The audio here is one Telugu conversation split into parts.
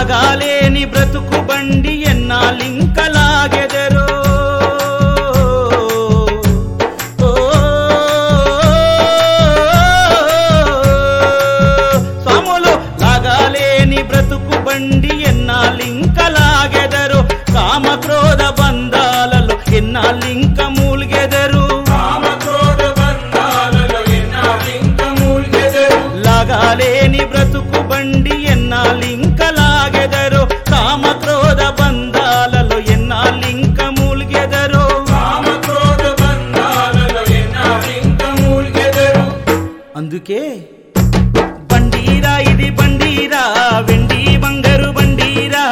లాగాలేని బ్రతుకు బండి ఎన్నాలింకలాగెదరో స్వాములు లాగాలేని బ్రతుకు బండి ఎన్నాలింకలాగెదరో కామక్రోధ బంధాలలో ఎన్నాలింక మూల్గెదరు లాగాలేని బ్రతుకు బండి ఎన్నాలింకలాగెదరో కామక్రోధ బంధాలలో ఎన్నాలింక మూల్గెదరు అందుకే బండీరా ఇది బండీరా వెండి బంగారు బండీరా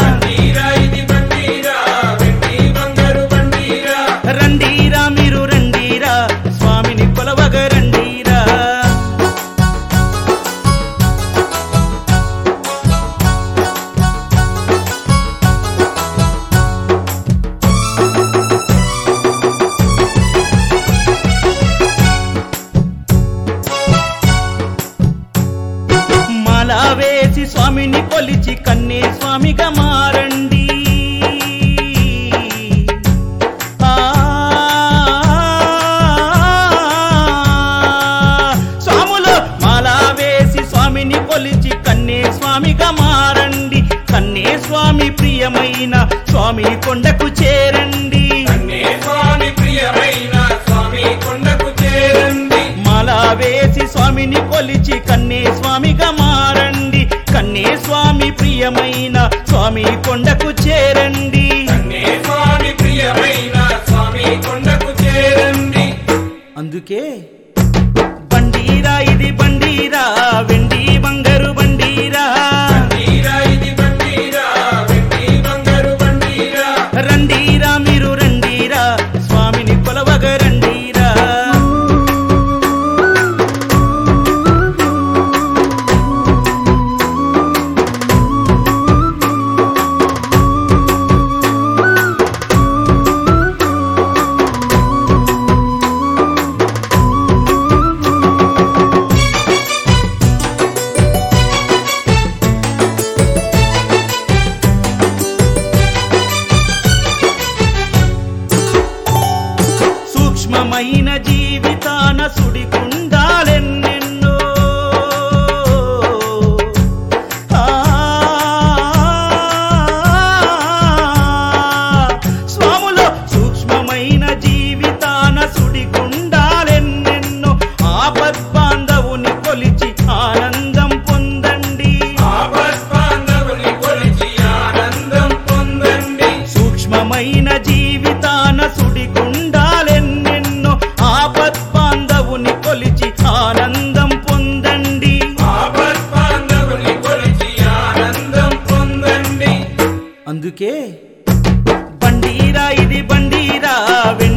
రండీరా మీరు రండీరా స్వామిని కొలవగ రండీరా మాలా వేసి స్వామిని కొలిచి కన్నే స్వామిగా మారండి స్వాములు మాలా వేసి స్వామిని కొలిచి కన్నే స్వామిగా మారండి కన్నే స్వామి ప్రియమైన స్వామి కొండకు చేరండి మాలా వేసి స్వామిని కొలిచి కన్నే స్వామిగా మారండి కన్నే స్వామి ప్రియమైన స్వామి కొండకు చేరండి అందుకే బండీరా ఇది బండీరా వెండి బంగారు బండీరా రండీరా మీరు రండీరా స్వామిని కొలవగ రండీరా సూక్ష్మమైన జీవితాన సుడిగుండాలెన్నెన్నో స్వాములో సూక్ష్మమైన జీవితాన సుడిగుండాలెన్నెన్నో ఆపద్బాంధవుని కొలిచి ఆనందం పొందండి సూక్ష్మమైన జీవితాన సుడిగుండాలెన్నెన్నో ఆపద్బాంధవుని కొలిచి ఆనందం పొందండి అందుకే బండీరా ఇది బండీరా